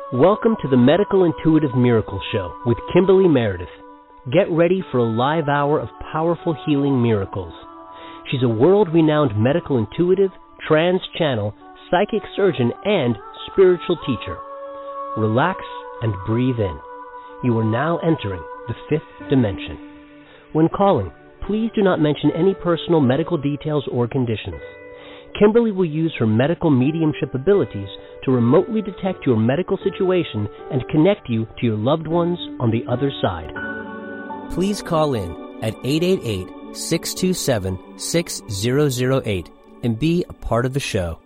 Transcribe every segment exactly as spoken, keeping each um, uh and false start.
Welcome to the Medical Intuitive Miracle Show with Kimberly Meredith. Get ready for a live hour of powerful healing miracles. She's a world-renowned medical intuitive, trans-channel, psychic surgeon, and spiritual teacher. Relax and breathe in. You are now entering the fifth dimension. When calling, please do not mention any personal medical details or conditions. Kimberly will use her medical mediumship abilities to remotely detect your medical situation and connect you to your loved ones on the other side. Please call in at eight eight eight, six two seven, six zero zero eight and be a part of the show.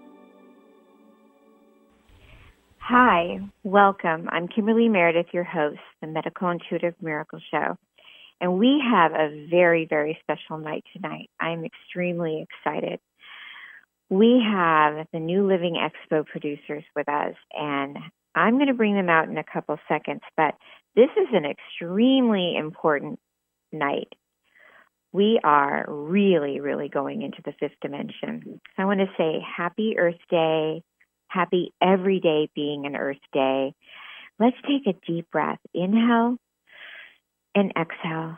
Hi, welcome. I'm Kimberly Meredith, your host, the Medical Intuitive Miracle Show. And we have a very, very special night tonight. I'm extremely excited. We have the New Living Expo producers with us, and I'm going to bring them out in a couple seconds, but this is an extremely important night. We are really, really going into the fifth dimension. So I want to say happy Earth Day, happy every day being an Earth Day. Let's take a deep breath. Inhale and exhale.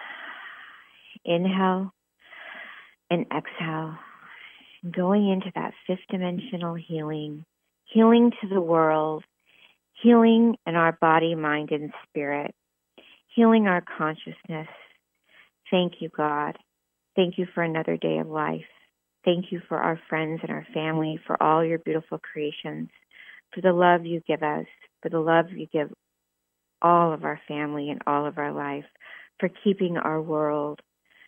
Inhale and exhale. Going into that fifth dimensional healing, healing to the world, healing in our body, mind, and spirit, healing our consciousness. Thank you, God. Thank you for another day of life. Thank you for our friends and our family, for all your beautiful creations, for the love you give us, for the love you give all of our family and all of our life, for keeping our world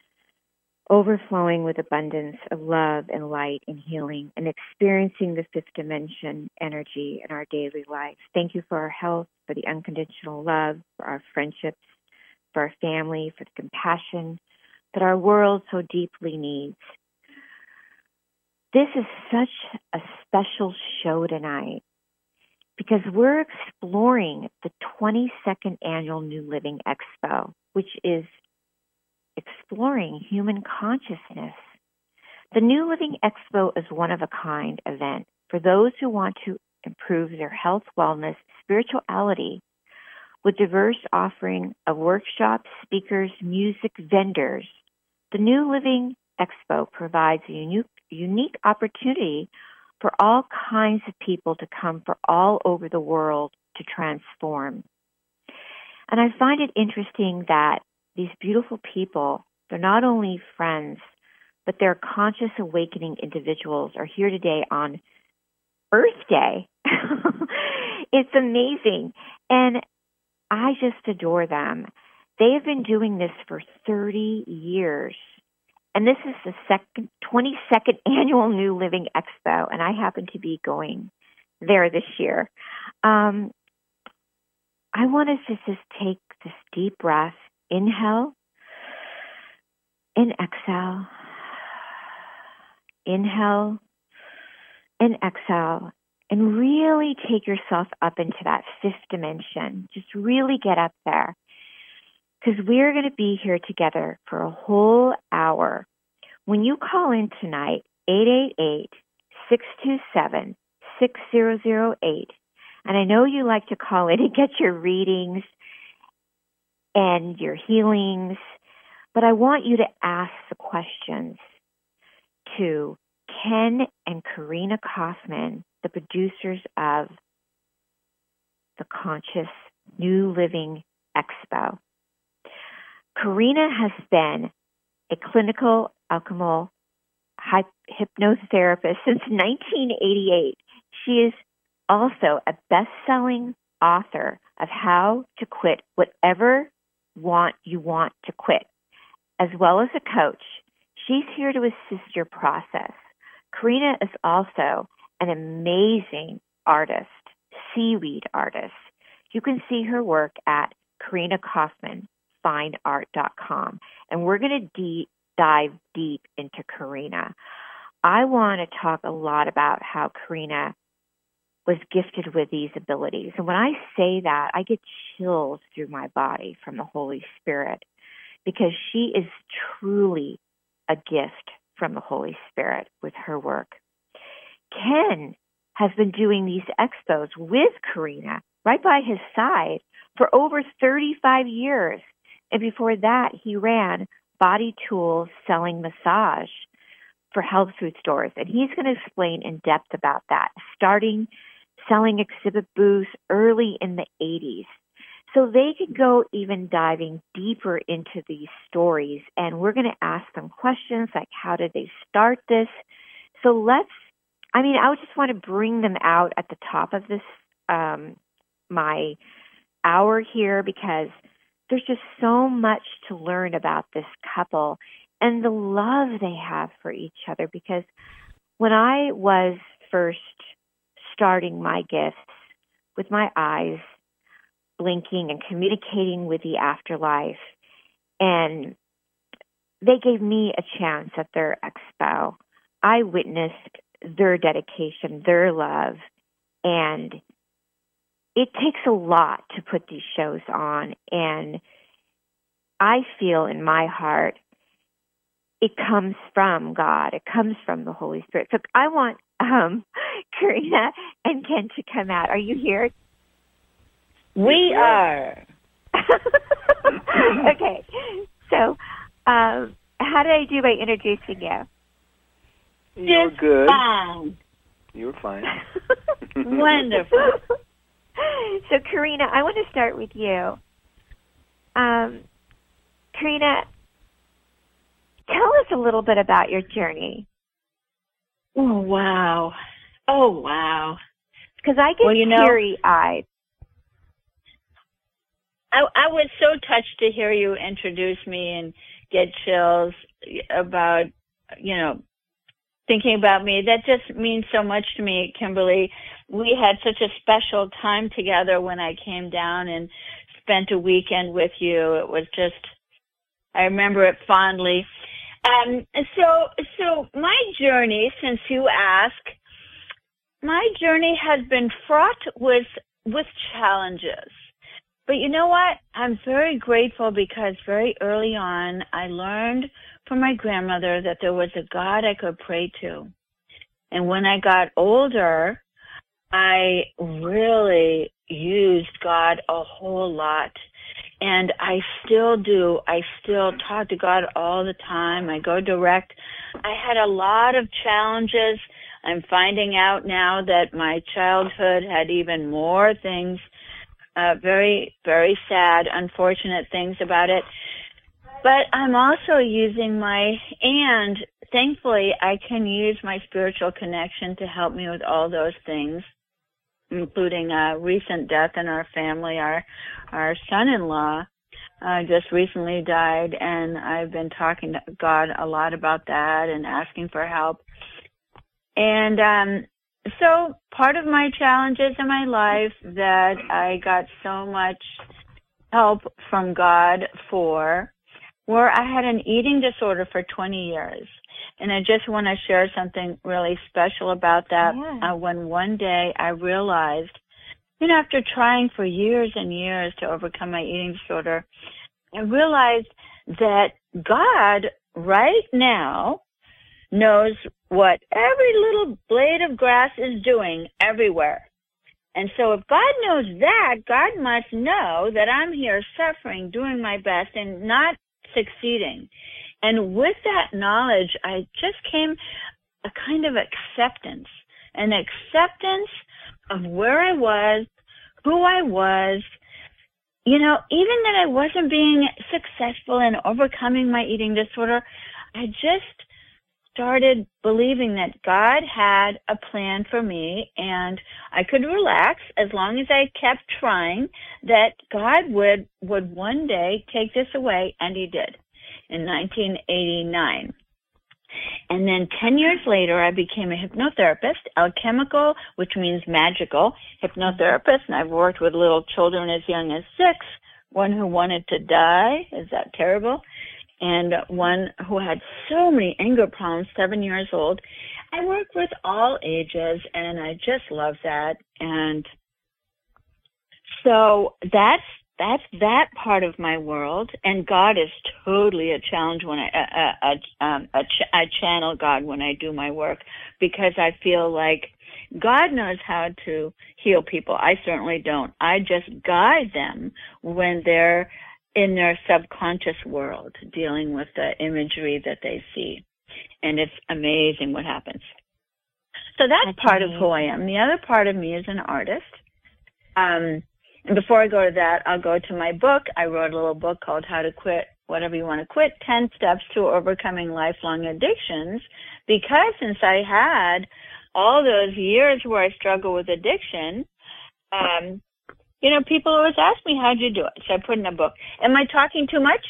overflowing with abundance of love and light and healing and experiencing the fifth dimension energy in our daily life. Thank you for our health, for the unconditional love, for our friendships, for our family, for the compassion that our world so deeply needs. This is such a special show tonight because we're exploring the twenty-second Annual New Living Expo, which is exploring human consciousness. The New Living Expo is one of a kind event for those who want to improve their health, wellness, spirituality, with diverse offering of workshops, speakers, music, vendors. The New Living Expo provides a unique, unique opportunity for all kinds of people to come from all over the world to transform. And I find it interesting that these beautiful people, they're not only friends, but they're conscious awakening individuals are here today on Earth Day. It's amazing. And I just adore them. They have been doing this for thirty years. And this is the second, twenty-second Annual New Living Expo, and I happen to be going there this year. Um, I want us to just take this deep breath. Inhale and exhale. Inhale and exhale. And really take yourself up into that fifth dimension. Just really get up there. Because we're going to be here together for a whole hour. When you call in tonight, eight eight eight, six two seven, six zero zero eight, and I know you like to call in and get your readings and your healings, but I want you to ask the questions to Ken and Karina Kaufman, the producers of the Conscious New Living Expo. Karina has been a clinical alchemical hypnotherapist since nineteen eighty-eight. She is also a best-selling author of How to Quit Whatever want you want to quit, as well as a coach. She's here to assist your process. Karina is also an amazing artist, seaweed artist. You can see her work at Karina Kaufman Fine Art dot com, and we're going to de- dive deep into Karina. I want to talk a lot about how Karina was gifted with these abilities. And when I say that, I get chills through my body from the Holy Spirit because she is truly a gift from the Holy Spirit with her work. Ken has been doing these expos with Karina right by his side for over thirty-five years. And before that, he ran Body Tools selling massage for health food stores. And he's going to explain in depth about that, starting selling exhibit booths early in the eighties. So they could go even diving deeper into these stories. And we're going to ask them questions like, how did they start this? So let's, I mean, I would just want to bring them out at the top of this, um, my hour here, because there's just so much to learn about this couple and the love they have for each other. Because when I was first starting my gifts with my eyes blinking and communicating with the afterlife, and they gave me a chance at their expo, I witnessed their dedication, their love, and it takes a lot to put these shows on. And I feel in my heart it comes from God. It comes from the Holy Spirit. So I want um, Karina and Ken to come out. Are you here? We are. Okay. So um, how did I do by introducing you? You were good. Fine. You were fine. Wonderful. So, Karina, I want to start with you. Um, Karina, tell us a little bit about your journey. Oh, wow. Oh, wow. Because I get well, you know, teary-eyed. I, I was so touched to hear you introduce me and get chills about, you know, thinking about me. That just means so much to me, Kimberly. We had such a special time together when I came down and spent a weekend with you. It was just, I remember it fondly. Um, so, so my journey, since you ask, my journey has been fraught with, with challenges. But you know what? I'm very grateful because very early on, I learned from my grandmother that there was a God I could pray to. And when I got older, I really used God a whole lot. And I still do. I still talk to God all the time. I go direct. I had a lot of challenges. I'm finding out now that my childhood had even more things, uh, very, very sad, unfortunate things about it. But I'm also using my, and thankfully I can use my spiritual connection to help me with all those things, including a recent death in our family. Our our son-in-law uh, just recently died, and I've been talking to God a lot about that and asking for help. And um, so part of my challenges in my life that I got so much help from God for were I had an eating disorder for twenty years. And I just want to share something really special about that. Yeah. Uh, when one day I realized, you know, after trying for years and years to overcome my eating disorder, I realized that God right now knows what every little blade of grass is doing everywhere. And so if God knows that, God must know that I'm here suffering, doing my best, and not succeeding. And with that knowledge, I just came a kind of acceptance, an acceptance of where I was, who I was, you know, even that I wasn't being successful in overcoming my eating disorder. I just started believing that God had a plan for me and I could relax as long as I kept trying, that God would, would one day take this away, and he did. In nineteen eighty-nine. And then ten years later, I became a hypnotherapist, alchemical, which means magical hypnotherapist, and I've worked with little children as young as six, one who wanted to die, is that terrible, and one who had so many anger problems, seven years old. I work with all ages, and I just love that. And so that's That's that part of my world, and God is totally a challenge when I, a, a, um, a ch- I channel God when I do my work, because I feel like God knows how to heal people. I certainly don't. I just guide them when they're in their subconscious world dealing with the imagery that they see. And it's amazing what happens. So that's, that's part amazing. Of who I am. The other part of me is an artist. Um, and before I go to that, I'll go to my book. I wrote a little book called How to Quit Whatever You Want to Quit, ten Steps to Overcoming Lifelong Addictions, because since I had all those years where I struggled with addiction, um, you know, people always ask me, how'd you do it? So I put in a book. Am I talking too much?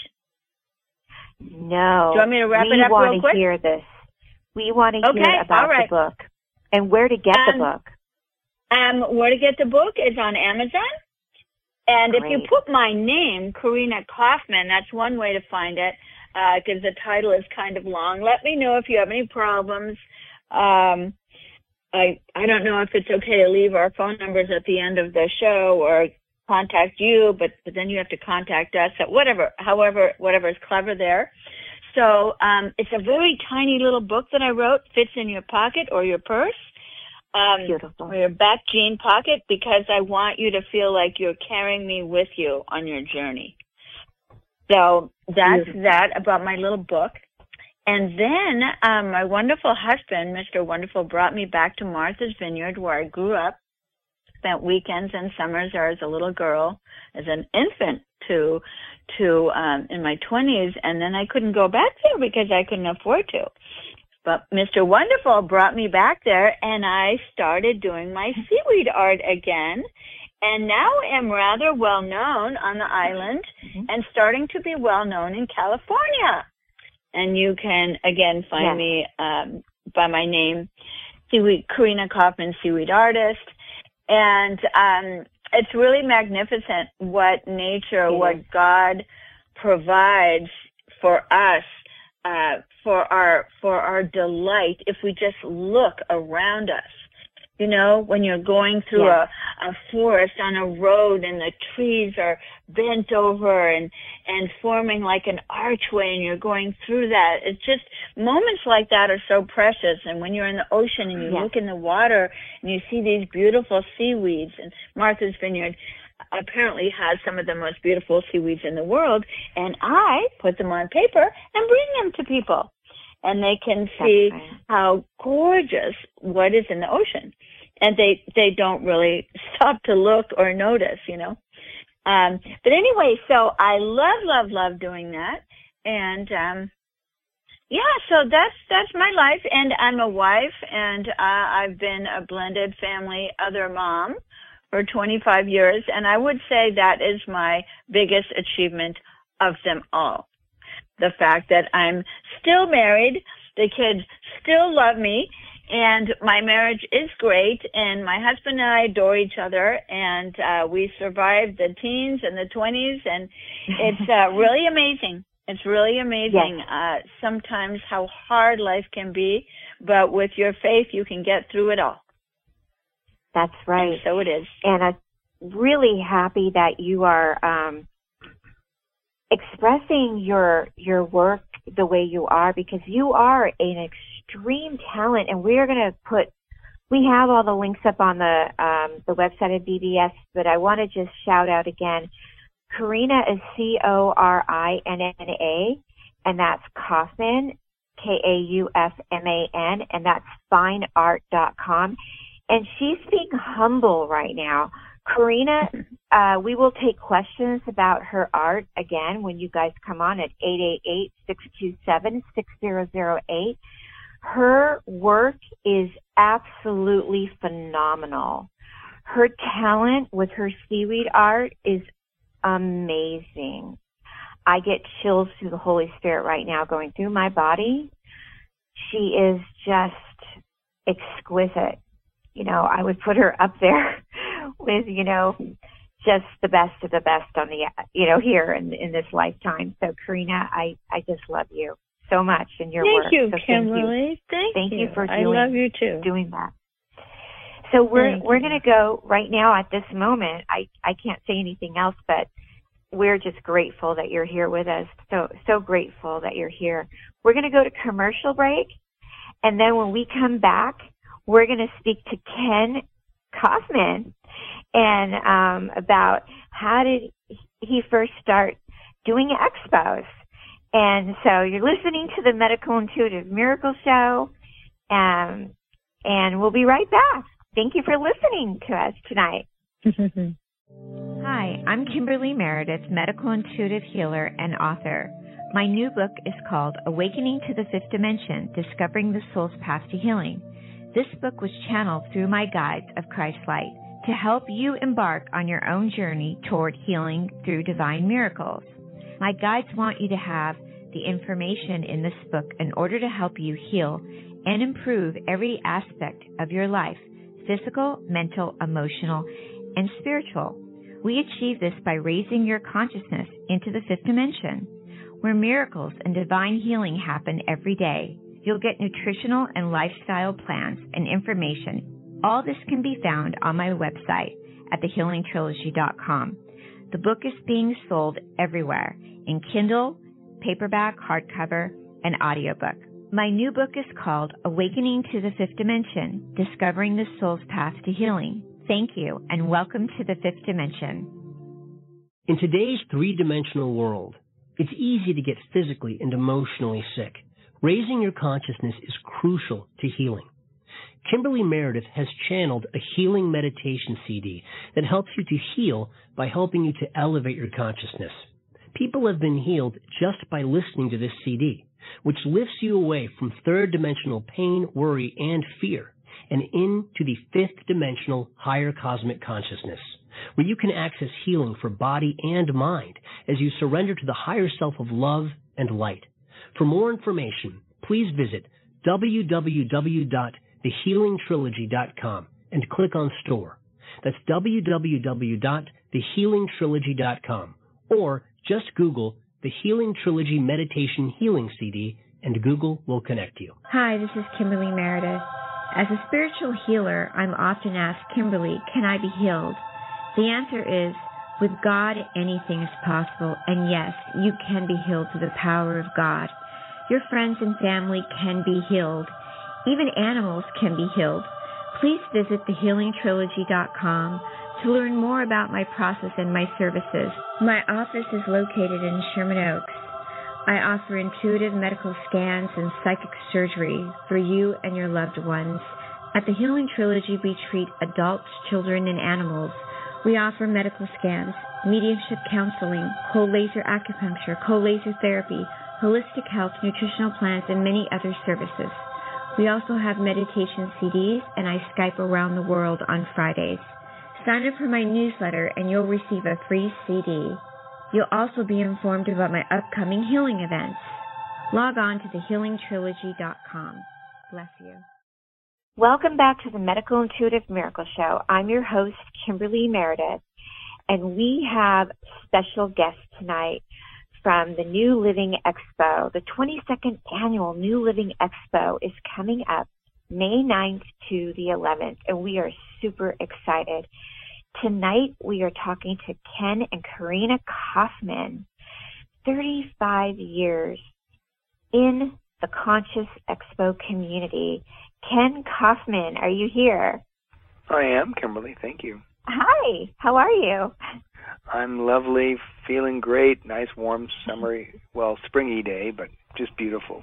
No. Do you want me to wrap we it up real quick? We want to hear this. We want to okay, hear about right. the book and where to get um, the book. Um, where to get the book is on Amazon. And Great. If you put my name, Karina Kaufman, that's one way to find it, because uh, the title is kind of long. Let me know if you have any problems. Um, I I don't know if it's okay to leave our phone numbers at the end of the show or contact you, but, but then you have to contact us at whatever, however, whatever is clever there. So um, it's a very tiny little book that I wrote, fits in your pocket or your purse. Um, Beautiful. Or your back jean pocket, because I want you to feel like you're carrying me with you on your journey. So that's Beautiful. That about my little book. And then um, my wonderful husband, Mister Wonderful, brought me back to Martha's Vineyard, where I grew up, spent weekends and summers there as a little girl, as an infant to to um, in my twenties, and then I couldn't go back there because I couldn't afford to. But Mister Wonderful brought me back there, and I started doing my seaweed art again, and now am rather well known on the island mm-hmm. and starting to be well known in California. And you can, again, find yes. me um, by my name, Seaweed, Karina Kaufman, Seaweed Artist. And um, it's really magnificent what nature, mm-hmm. what God provides for us. Uh, for our for our delight, if we just look around us. You know, when you're going through yeah. a, a forest on a road and the trees are bent over and, and forming like an archway and you're going through that. It's just moments like that are so precious. And when you're in the ocean and you yeah. look in the water and you see these beautiful seaweeds, and Martha's Vineyard apparently has some of the most beautiful seaweeds in the world, and I put them on paper and bring them to people, and they can see right. how gorgeous what is in the ocean, and they they don't really stop to look or notice, you know. Um, but anyway, so I love, love, love doing that, and um, yeah, so that's that's my life, and I'm a wife, and uh, I've been a blended family other mom for twenty-five years, and I would say that is my biggest achievement of them all. The fact that I'm still married, the kids still love me, and my marriage is great, and my husband and I adore each other, and uh, we survived the teens and the twenties, and it's uh, really amazing. It's really amazing yes. uh, sometimes how hard life can be, but with your faith, you can get through it all. That's right. And so it is. And I'm really happy that you are um, expressing your your work the way you are, because you are an extreme talent. And we are going to put, we have all the links up on the um, the website of B B S, but I want to just shout out again. Karina is C O R I N N A, and that's Kaufman, K A U F M A N, and that's fine art dot com. And she's being humble right now. Karina, uh, we will take questions about her art again when you guys come on at eight eight eight, six two seven, six zero zero eight. Her work is absolutely phenomenal. Her talent with her seaweed art is amazing. I get chills through the Holy Spirit right now going through my body. She is just exquisite. You know, I would put her up there with, you know, just the best of the best on the, you know, here in in this lifetime. So, Karina, I, I just love you so much in your thank work. You, so Kimberly. thank you, thank thank you. you for doing, I love you too. doing that. So we're thank we're you. going to go right now at this moment. I, I can't say anything else, but we're just grateful that you're here with us. So so grateful that you're here. We're going to go to commercial break, and then when we come back, we're going to speak to Ken Kaufman and um, about how did he first start doing expos. And so you're listening to the Medical Intuitive Miracle Show, um, and we'll be right back. Thank you for listening to us tonight. Hi, I'm Kimberly Meredith, medical intuitive healer and author. My new book is called Awakening to the Fifth Dimension, Discovering the Soul's Path to Healing. This book was channeled through my guides of Christ Light to help you embark on your own journey toward healing through divine miracles. My guides want you to have the information in this book in order to help you heal and improve every aspect of your life, physical, mental, emotional, and spiritual. We achieve this by raising your consciousness into the fifth dimension, where miracles and divine healing happen every day. You'll get nutritional and lifestyle plans and information. All this can be found on my website at the healing trilogy dot com. The book is being sold everywhere in Kindle, paperback, hardcover, and audiobook. My new book is called Awakening to the Fifth Dimension, Discovering the Soul's Path to Healing. Thank you, and welcome to the Fifth Dimension. In today's three-dimensional world, it's easy to get physically and emotionally sick. Raising your consciousness is crucial to healing. Kimberly Meredith has channeled a healing meditation C D that helps you to heal by helping you to elevate your consciousness. People have been healed just by listening to this C D, which lifts you away from third-dimensional pain, worry, and fear, and into the fifth-dimensional higher cosmic consciousness, where you can access healing for body and mind as you surrender to the higher self of love and light. For more information, please visit w w w dot the healing trilogy dot com and click on Store. That's w w w dot the healing trilogy dot com, or just Google the Healing Trilogy Meditation Healing C D, and Google will connect you. Hi, this is Kimberly Meredith. As a spiritual healer, I'm often asked, Kimberly, can I be healed? The answer is, with God, anything is possible, and yes, you can be healed through the power of God. Your friends and family can be healed. Even animals can be healed. Please visit the healing trilogy dot com to learn more about my process and my services. My office is located in Sherman Oaks. I offer intuitive medical scans and psychic surgery for you and your loved ones. At the Healing Trilogy, we treat adults, children, and animals. We offer medical scans, mediumship counseling, cold laser acupuncture, cold laser therapy, holistic health, nutritional plans, and many other services. We also have meditation C Ds, and I Skype around the world on Fridays. Sign up for my newsletter, and you'll receive a free C D. You'll also be informed about my upcoming healing events. Log on to the healing trilogy dot com. Bless you. Welcome back to the Medical Intuitive Miracle Show. I'm your host, Kimberly Meredith, and we have special guests tonight from the New Living Expo. The twenty-second annual New Living Expo is coming up May ninth to the eleventh, and we are super excited. Tonight, we are talking to Ken and Karina Kaufman, thirty-five years in the Conscious Expo community. Ken Kaufman, are you here? I am, Kimberly. Thank you. Hi. How are you? I'm lovely, feeling great. Nice, warm, summery, well, springy day, but just beautiful.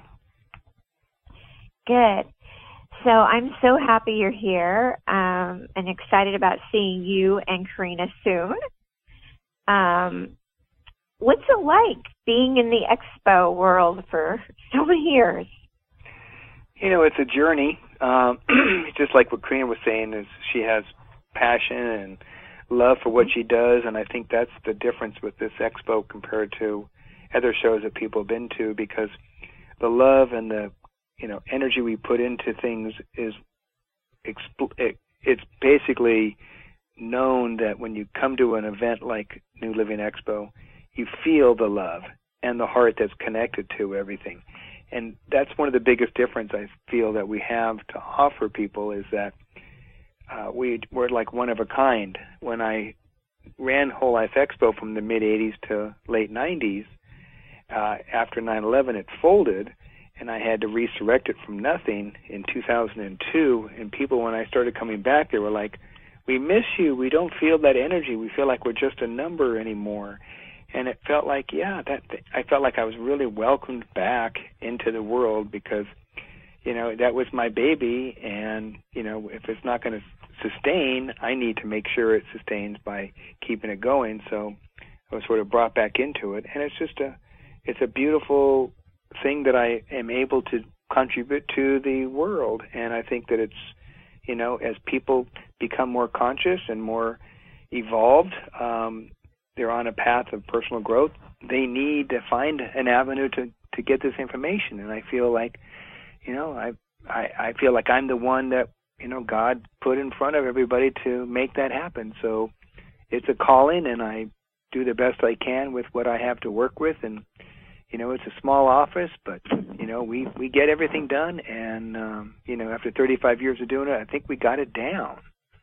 Good. So I'm so happy you're here um, and excited about seeing you and Karina soon. Um, what's it like being in the expo world for so many years? You know, it's a journey. Um, just like what Karina was saying, is she has passion and love for what she does, and I think that's the difference with this expo compared to other shows that people have been to, because the love and the you know energy we put into things is expl- it, it's basically known that when you come to an event like New Living Expo, you feel the love and the heart that's connected to everything. And that's one of the biggest difference I feel that we have to offer people, is that uh, we, we're like one of a kind. When I ran Whole Life Expo from the mid-eighties to late nineties, uh, after nine eleven it folded, and I had to resurrect it from nothing in two thousand two. And people, when I started coming back, they were like, "We miss you. We don't feel that energy. We feel like we're just a number anymore." And it felt like, yeah, that I felt like I was really welcomed back into the world because, you know, that was my baby. And, you know, if it's not going to sustain, I need to make sure it sustains by keeping it going. So I was sort of brought back into it. And it's just a, it's a beautiful thing that I am able to contribute to the world. And I think that it's, you know, as people become more conscious and more evolved, um, they're on a path of personal growth, they need to find an avenue to, to get this information. And I feel like, you know, I, I I feel like I'm the one that, you know, God put in front of everybody to make that happen. So it's a calling, and I do the best I can with what I have to work with. And, you know, it's a small office, but, you know, we, we get everything done. And, um, you know, after thirty-five years of doing it, I think we got it down.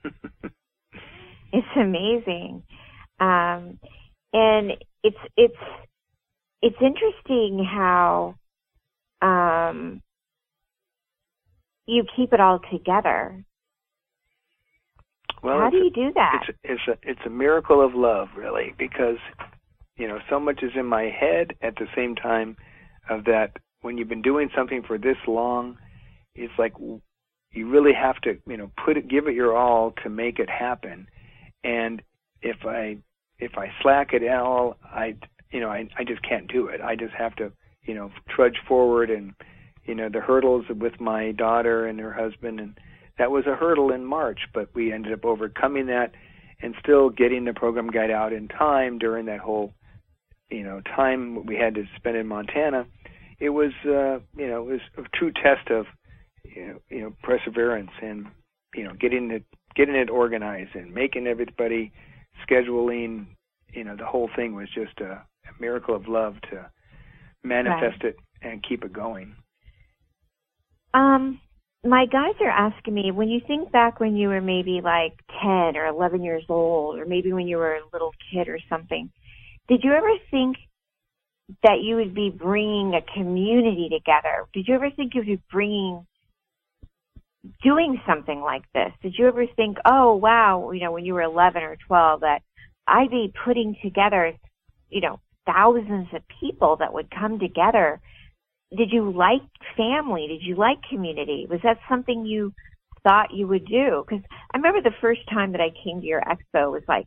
It's amazing. Um, and it's, it's, it's interesting how, um, you keep it all together. Well, how do you do that? It's, it's a, it's a miracle of love, really, because, you know, so much is in my head at the same time of that when you've been doing something for this long, it's like you really have to, you know, put it, give it your all to make it happen. And if I, if I slack it all, I, you know, I, I just can't do it. I just have to, you know, trudge forward. And, you know, the hurdles with my daughter and her husband, and that was a hurdle in March, but we ended up overcoming that and still getting the program guide out in time during that whole, you know, time we had to spend in Montana. It was, uh, you know, it was a true test of, you know, you know, perseverance and, you know, getting it, getting it organized and making everybody scheduling. You know, the whole thing was just a, a miracle of love to manifest right. it and keep it going. Um, my guys are asking me, when you think back when you were maybe like ten or eleven years old, or maybe when you were a little kid or something, did you ever think that you would be bringing a community together? Did you ever think you'd be bringing, doing something like this? Did you ever think, oh, wow, you know, when you were eleven or twelve, that I'd be putting together, you know, thousands of people that would come together? Did you like family? Did you like community? Was that something you thought you would do? Because I remember the first time that I came to your expo, it was like,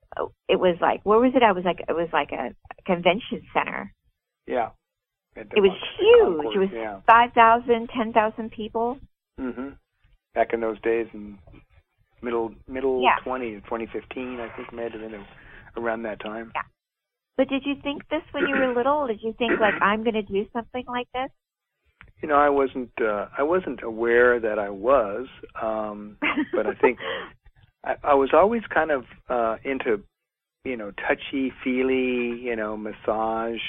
it was like, where was it? I was like, it was like a convention center. Yeah. It was huge. Concourse, it was yeah. five thousand, ten thousand people. Mm-hmm. Back in those days, in middle middle yeah. twenty, twenty fifteen, I think, may have been around that time. Yeah. But did you think this when you were little? Did you think, like, I'm going to do something like this? You know, I wasn't. Uh, I wasn't aware that I was, um, but I think I, I was always kind of uh, into, you know, touchy feely, you know, massage,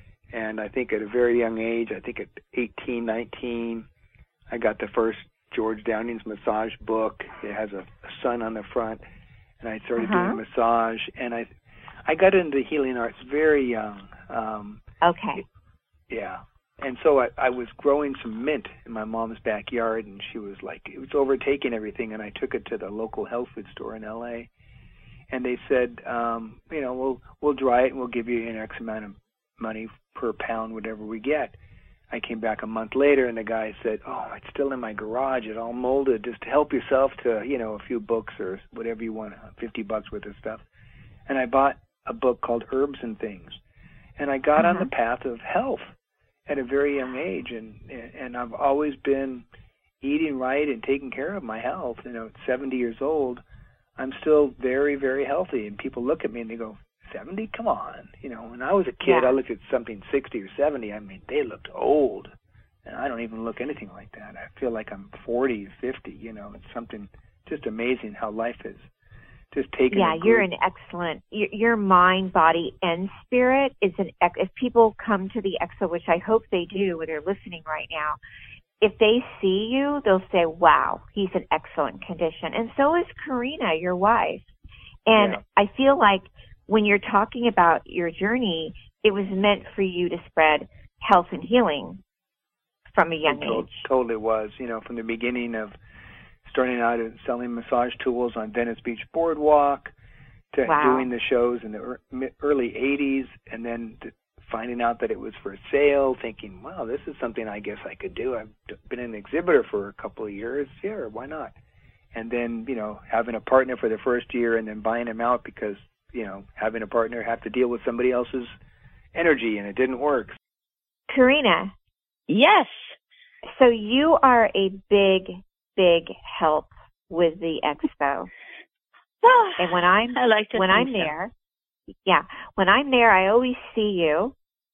and I think at a very young age, I think at eighteen, nineteen, I got the first George Downing's massage book. It has a, a sun on the front, and I started uh-huh. doing massage, and I. I got into healing arts very young. Um, okay. Yeah. And so I, I was growing some mint in my mom's backyard, and she was like, it was overtaking everything, and I took it to the local health food store in L A, and they said, um, you know, we'll we'll dry it, and we'll give you an X amount of money per pound, whatever we get. I came back a month later, and the guy said, oh, it's still in my garage. It's all molded. Just help yourself to, you know, a few books or whatever you want, fifty bucks worth of stuff. And I bought a book called Herbs and Things, and I got uh-huh. on the path of health at a very young age, and and I've always been eating right and taking care of my health. You know, at seventy years old, I'm still very, very healthy, and people look at me and they go, seventy? Come on. You know, when I was a kid, yeah. I looked at something sixty or seventy, I mean, they looked old, and I don't even look anything like that. I feel like I'm forty, fifty, you know. It's something just amazing how life is. Just taking yeah, you're an excellent. Your, your mind, body, and spirit is an. If people come to the expo, which I hope they do when they're listening right now, if they see you, they'll say, "Wow, he's in excellent condition." And so is Karina, your wife. And yeah. I feel like when you're talking about your journey, it was meant for you to spread health and healing. from a young it to- age. Totally was. You know, from the beginning of starting out and selling massage tools on Venice Beach Boardwalk to Wow. doing the shows in the ear- mi- early eighties, and then to finding out that it was for sale, thinking, wow, this is something I guess I could do. I've d- been an exhibitor for a couple of years. Yeah, why not? And then, you know, having a partner for the first year and then buying him out because, you know, having a partner have to deal with somebody else's energy, and it didn't work. Karina, Yes. so you are a big, big help with the expo. And when I'm I like to when think I'm so. there, yeah, when I'm there, I always see you,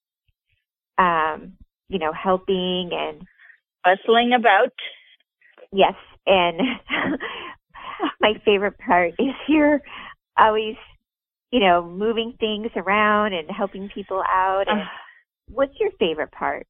um, you know, helping and Bustling about. yes, and my favorite part is you're always, you know, moving things around and helping people out. And what's your favorite part?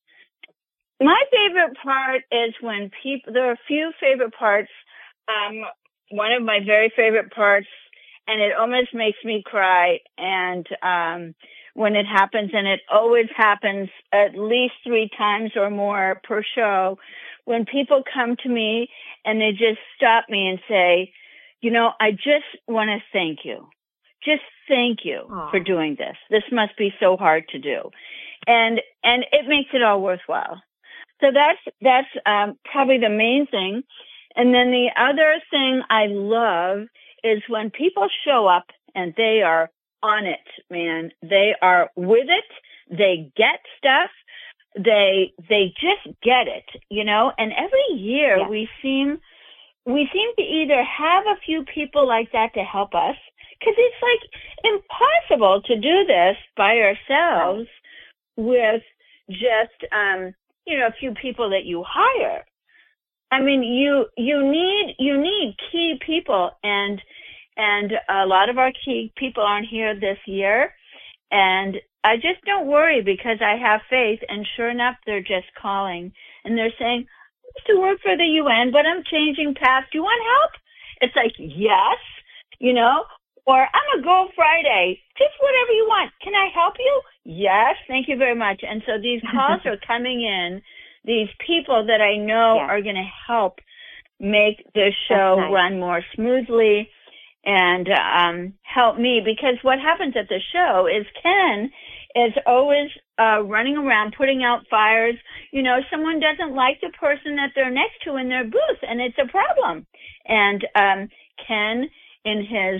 My favorite part is when people, there are a few favorite parts. Um, one of my very favorite parts, and it almost makes me cry, and um, when it happens, and it always happens at least three times or more per show, when people come to me and they just stop me and say, you know, I just want to thank you. Just thank you Aww. for doing this. This must be so hard to do. And and it makes it all worthwhile. So that's that's um, probably the main thing. And then the other thing I love is when people show up and they are on it, man. They are with it. They get stuff. They they just get it, you know. And every year Yeah. we seem we seem to either have a few people like that to help us, because it's like impossible to do this by ourselves with just um, you know, a few people that you hire. I mean, you you need you need key people, and and a lot of our key people aren't here this year, and I just don't worry because I have faith. And sure enough, they're just calling and they're saying, "I used to work for the U N, but I'm changing paths. Do you want help?" It's like, yes, you know. Or I'm a Go Friday. Just whatever you want. Can I help you? Yes, thank you very much. And so these calls are coming in. These people that I know Yeah. are going to help make this show nice. run more smoothly and um, help me. Because what happens at the show is Ken is always uh, running around putting out fires. You know, someone doesn't like the person that they're next to in their booth, and it's a problem. And um, Ken, in his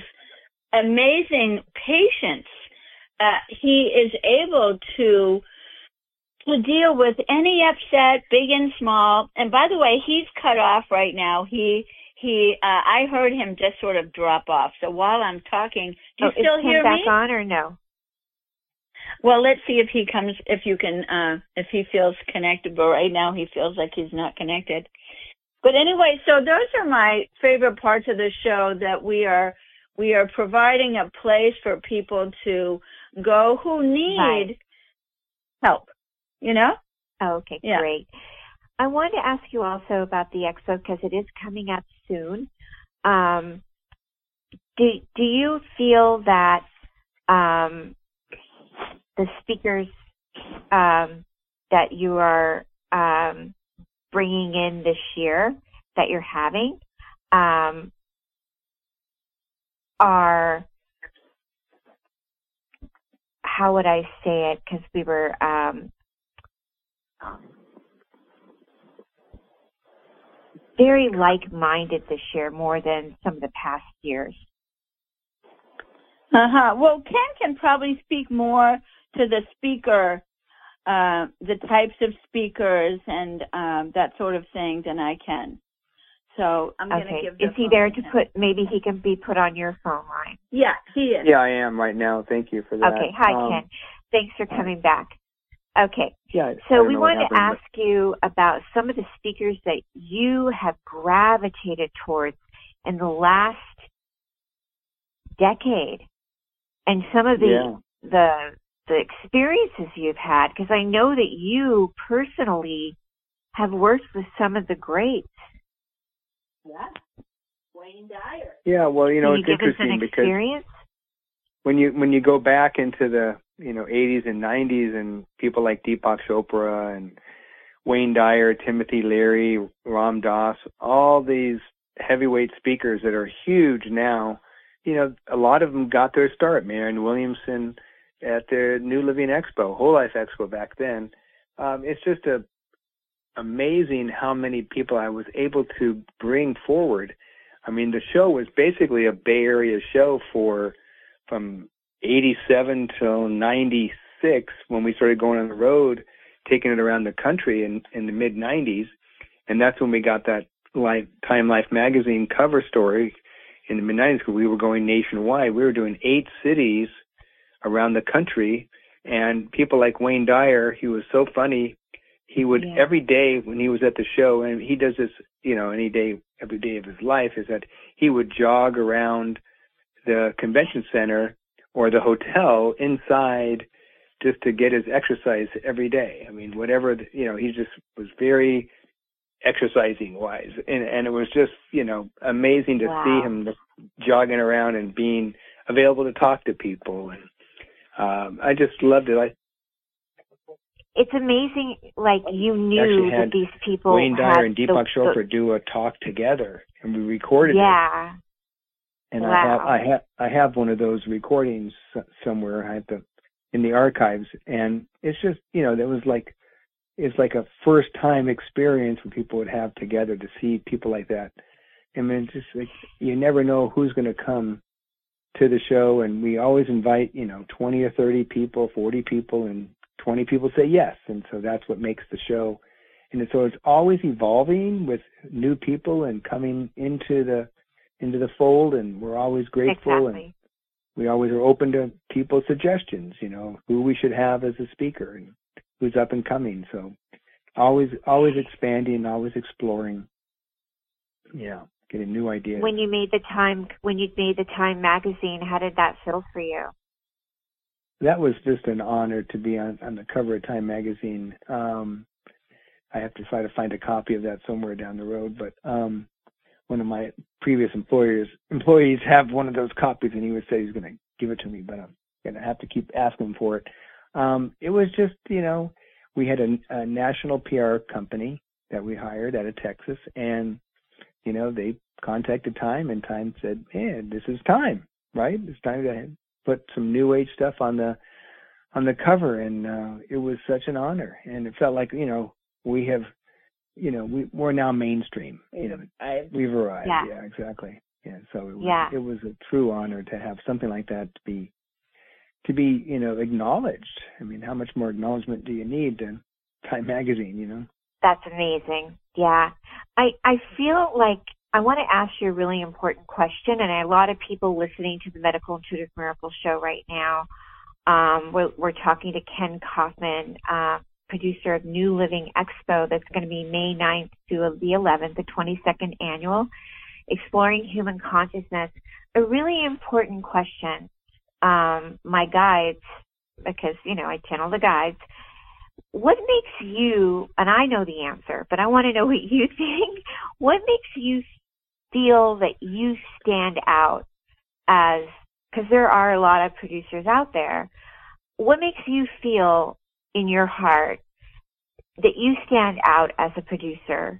amazing patience, uh, he is able to to deal with any upset, big and small. And by the way, he's cut off right now. He he. Uh, I heard him just sort of drop off. So while I'm talking, do you oh, still is hear Ken back me? on or no? Well, let's see if he comes. If you can, uh, if he feels connected. But right now, he feels like he's not connected. But anyway, so those are my favorite parts of the show, that we are we are providing a place for people to go who need Right. help. You know? Oh, okay, Yeah. great. I wanted to ask you also about the expo because it is coming up soon. Um, do do you feel that um, the speakers um, that you are um, bringing in this year, that you're having, um, are, how would I say it? Because we were um, very like-minded this year, more than some of the past years. Uh-huh. Well, Ken can probably speak more to the speaker, uh, the types of speakers and um, that sort of thing than I can. So I'm going to Okay. give the Is he phone there to to him. put, maybe he can be put on your phone line? Yeah, he is. Yeah, I am right now. Thank you for that. Okay. Hi, Um, Ken. Thanks for coming back. Okay. Yeah. I So don't we know what want to happened, ask you about some of the speakers that you have gravitated towards in the last decade, and some of the Yeah. the the experiences you've had, because I know that you personally have worked with some of the greats. Yeah. Wayne Dyer. but- Yeah. Well, you know, Can you it's give us interesting an because experience? when you when you go back into the you know eighties and nineties and people like Deepak Chopra and Wayne Dyer, Timothy Leary, Ram Dass, all these heavyweight speakers that are huge now. You know, a lot of them got their start. Marianne Williamson at the New Living Expo, Whole Life Expo back then. Um, it's just a amazing how many people I was able to bring forward. I mean, the show was basically a Bay Area show for from eighty-seven till ninety-six when we started going on the road, taking it around the country in, in the mid nineties. And that's when we got that Life, Time Life magazine cover story in the mid nineties, because we were going nationwide. We were doing eight cities around the country, and people like Wayne Dyer, he was so funny. He would, yeah. every day when he was at the show, and he does this, you know, any day, every day of his life, is that he would jog around the convention center or the hotel inside just to get his exercise every day. I mean, whatever, you know, he just was very exercising wise. And, and it was just, you know, amazing to wow. see him jogging around and being available to talk to people. And um, I just loved it. I, It's amazing, like, you knew that these people Wayne Dyer had and Deepak the, Chopra the, do a talk together, and we recorded yeah. it. And wow. I have, I have, I have one of those recordings somewhere. I have the in the archives, and it's just, you know, that was like, it's like a first time experience when people would have together to see people like that. I mean, it's just like, you never know who's going to come to the show, and we always invite, you know, twenty or thirty people, forty people, and twenty people say yes, and so that's what makes the show. And so it's always evolving with new people and coming into the into the fold, and we're always grateful. Exactly. And we always are open to people's suggestions, you know, who we should have as a speaker and who's up and coming. So always always expanding, always exploring. Yeah, getting new ideas. When you made the time when you made the Time magazine, how did that feel for you? That was just an honor to be on, on the cover of Time magazine. Um, I have to try to find a copy of that somewhere down the road, but um, one of my previous employers employees have one of those copies, and he would say he's going to give it to me, but I'm going to have to keep asking for it. Um, it was just, you know, we had a, a national P R company that we hired out of Texas, and, you know, they contacted Time, and Time said, hey, this is time, right? It's time to put some new age stuff on the on the cover, and uh, it was such an honor, and it felt like, you know, we have, you know, we, we're now mainstream. You know, I, we've arrived. Yeah. yeah, exactly. Yeah, so it was, yeah. it was a true honor to have something like that to be to be, you know, acknowledged. I mean, how much more acknowledgement do you need than Time magazine? You know, that's amazing. Yeah, I I feel like I want to ask you a really important question, and a lot of people listening to the Medical Intuitive Miracle Show right now, um, we're, we're talking to Ken Kaufman, uh, producer of New Living Expo, that's going to be May ninth through the eleventh, the twenty-second annual, Exploring Human Consciousness. A really important question. Um, my guides, because, you know, I channel the guides, what makes you, and I know the answer, but I want to know what you think, what makes you feel that you stand out as, because there are a lot of producers out there, what makes you feel in your heart that you stand out as a producer?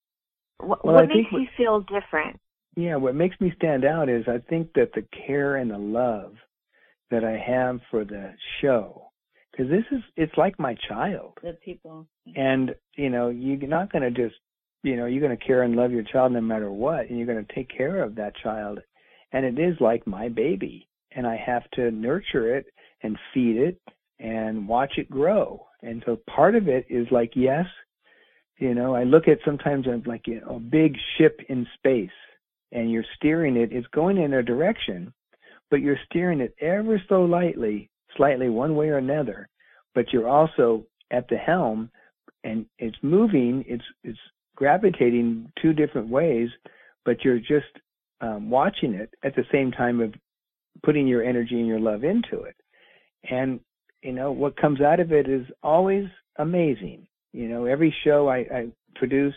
What, well, what I makes think you feel different? Yeah, what makes me stand out is I think that the care and the love that I have for the show, because this is, it's like my child. The people. And, you know, you're not going to just, you know, you're going to care and love your child no matter what, and you're going to take care of that child. And it is like my baby, and I have to nurture it and feed it and watch it grow. And so part of it is like, yes, you know, I look at sometimes like, you know, a big ship in space, and you're steering it, it's going in a direction, but you're steering it ever so lightly, slightly one way or another, but you're also at the helm, and it's moving, it's it's gravitating two different ways, but you're just um, watching it at the same time of putting your energy and your love into it. And, you know, what comes out of it is always amazing. You know, every show I, I produce,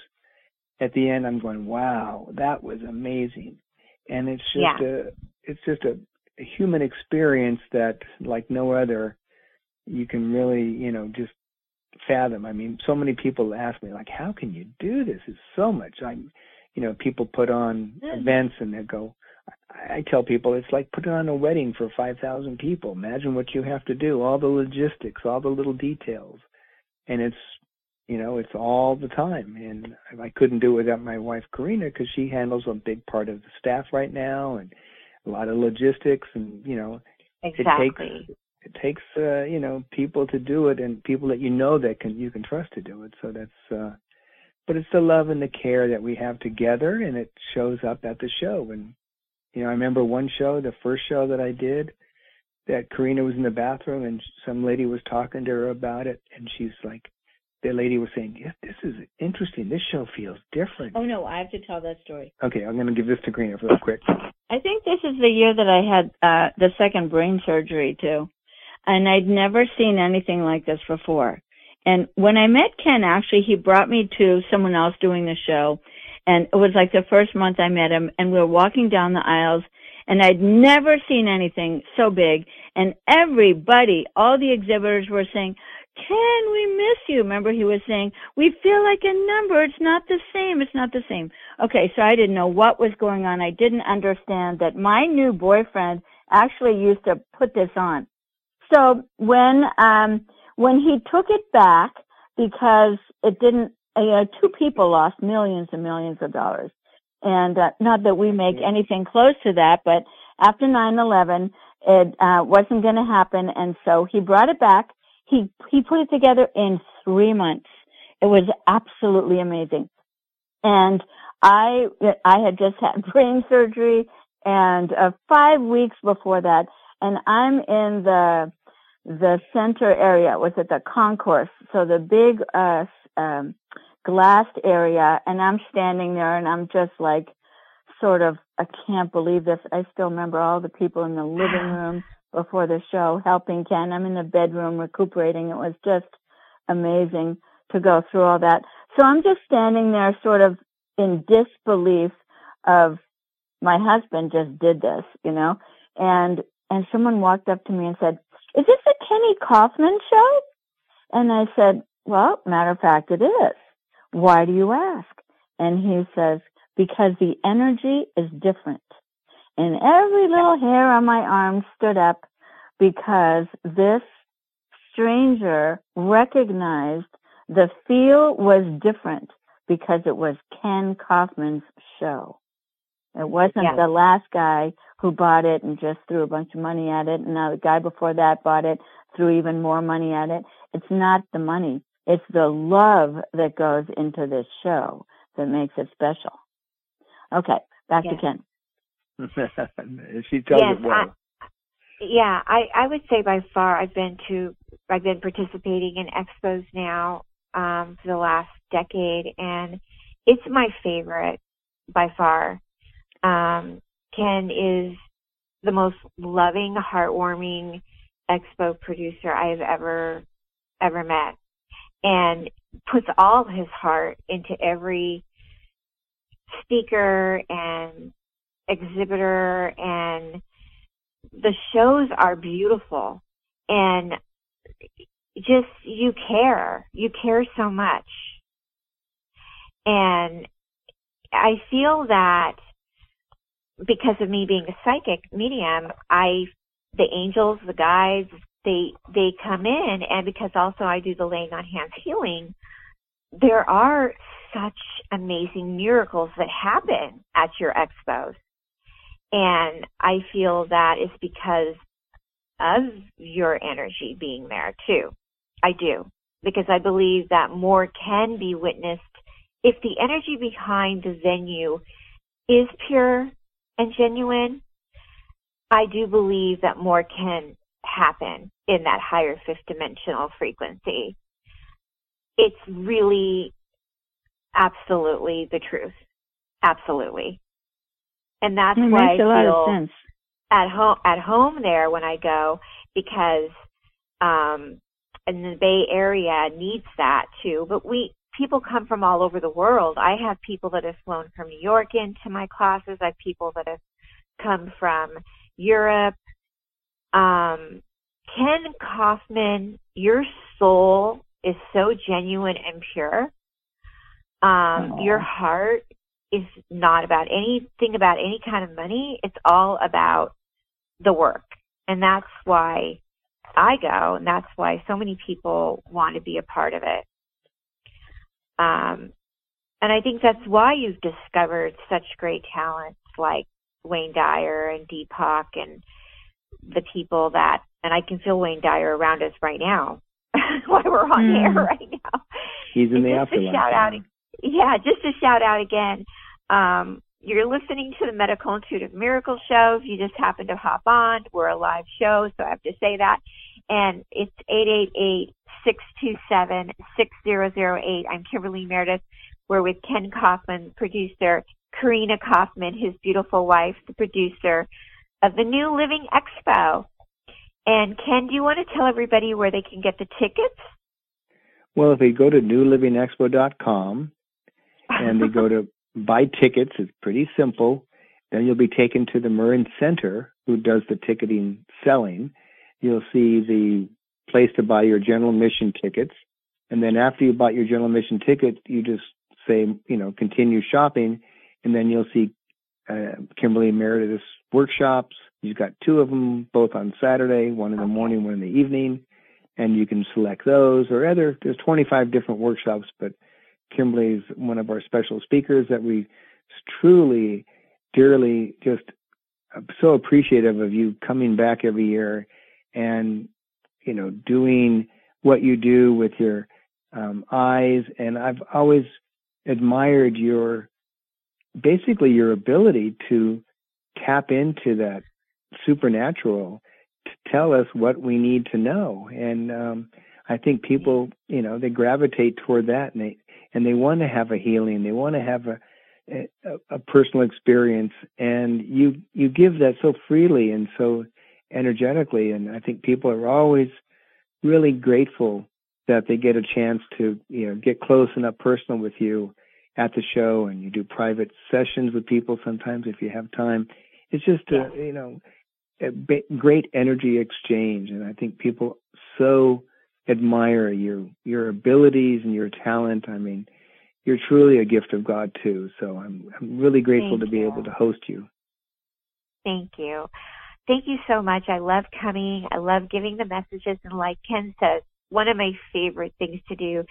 at the end I'm going, wow, that was amazing. And it's just yeah. a it's just a, a human experience that, like no other, you can really, you know, just fathom. I mean, so many people ask me, like, how can you do this? It's so much. I, you know, people put on mm. events and they go, I, I tell people it's like putting on a wedding for five thousand people. Imagine what you have to do, all the logistics, all the little details. And it's, you know, it's all the time. And I couldn't do it without my wife, Karina, because she handles a big part of the staff right now and a lot of logistics. And, you know, exactly. it takes, it takes uh, you know, people to do it and people that you know that can you can trust to do it. So that's, uh, but it's the love and the care that we have together, and it shows up at the show. And, you know, I remember one show, the first show that I did, that Karina was in the bathroom and some lady was talking to her about it, and she's like, the lady was saying, yeah, this is interesting. This show feels different. Oh, no, I have to tell that story. Okay, I'm going to give this to Karina real quick. I think this is the year that I had uh, the second brain surgery, too. And I'd never seen anything like this before. And when I met Ken, actually, he brought me to someone else doing the show. And it was like the first month I met him, and we were walking down the aisles, and I'd never seen anything so big. And everybody, all the exhibitors were saying, Ken, we miss you. Remember, he was saying, we feel like a number. It's not the same. It's not the same. Okay, so I didn't know what was going on. I didn't understand that my new boyfriend actually used to put this on. So when um when he took it back, because it didn't, uh, two people lost millions and millions of dollars. And uh, not that we make anything close to that, but after nine eleven, it uh, wasn't going to happen. And so he brought it back. He he put it together in three months. It was absolutely amazing. And I I had just had brain surgery, and uh, five weeks before that, and I'm in the the center area. It was at the concourse, so the big uh um glassed area, and I'm standing there, and I'm just like, sort of, I can't believe this. I still remember all the people in the living room before the show helping Ken. I'm in the bedroom recuperating. It was just amazing to go through all that. So I'm just standing there sort of in disbelief of my husband just did this, you know, and and someone walked up to me and said, is this a Kenny Kaufman show? And I said, well, matter of fact, it is. Why do you ask? And he says, because the energy is different. And every little hair on my arm stood up because this stranger recognized the feel was different because it was Ken Kaufman's show. It wasn't yeah. the last guy who bought it and just threw a bunch of money at it, and now the guy before that bought it, threw even more money at it. It's not the money. It's the love that goes into this show that makes it special. Okay, back yes. to Ken. She tells yes, it well. I, yeah, I, I would say by far I've been to, I've been participating in expos now um, for the last decade, and it's my favorite by far. Um, Ken is the most loving, heartwarming expo producer I've ever, ever met, and puts all his heart into every speaker and exhibitor, and the shows are beautiful, and just, you care, you care so much. And I feel that because of me being a psychic medium, I, the angels, the guides, they, they come in, and because also I do the laying on hands healing, there are such amazing miracles that happen at your expos. And I feel that is because of your energy being there too. I do. Because I believe that more can be witnessed if the energy behind the venue is pure and genuine. I do believe that more can happen in that higher fifth dimensional frequency. It's really absolutely the truth. Absolutely. And that's it why makes I a lot feel of sense. at home at home there when I go, because um and the Bay Area needs that too. But we people come from all over the world. I have people that have flown from New York into my classes. I have people that have come from Europe. Um, Ken Kaufman, your soul is so genuine and pure. Um, your heart is not about anything about any kind of money. It's all about the work. And that's why I go, and that's why so many people want to be a part of it. Um, and I think that's why you've discovered such great talents like Wayne Dyer and Deepak and the people that, and I can feel Wayne Dyer around us right now while we're on mm. air right now. He's in and the just afterlife. To shout out, yeah, just to shout out again, um, you're listening to the Medical Intuitive Miracle Show. If you just happen to hop on, we're a live show, so I have to say that. And it's eight eight eight, six two seven, six zero zero eight. I'm Kimberly Meredith. We're with Ken Kaufman, producer, Karina Kaufman, his beautiful wife, the producer of the New Living Expo. And Ken, do you want to tell everybody where they can get the tickets? Well, if they go to new living expo dot com and they go to buy tickets, it's pretty simple. Then you'll be taken to the Marin Center, who does the ticketing selling. You'll see the place to buy your general admission tickets. And then after you bought your general admission ticket, you just say, you know, continue shopping. And then you'll see uh, Kimberly Meredith's workshops. You've got two of them, both on Saturday, one in the morning, one in the evening. And you can select those or other. There's twenty-five different workshops, but Kimberly's one of our special speakers that we truly, dearly, just so appreciative of you coming back every year and, you know, doing what you do with your um, eyes. And I've always admired your, basically your ability to tap into that supernatural to tell us what we need to know. And um, I think people, you know, they gravitate toward that, and they and they want to have a healing. They want to have a, a a personal experience, and you you give that so freely and so energetically. And I think people are always really grateful that they get a chance to, you know, get close and up personal with you at the show, and you do private sessions with people sometimes if you have time. It's just a, you know, a great energy exchange, and I think people so admire your your abilities and your talent. I mean, you're truly a gift of God too. So I'm I'm really grateful Thank to be you. able to host you. Thank you. Thank you so much. I love coming. I love giving the messages, and like Ken says, one of my favorite things to do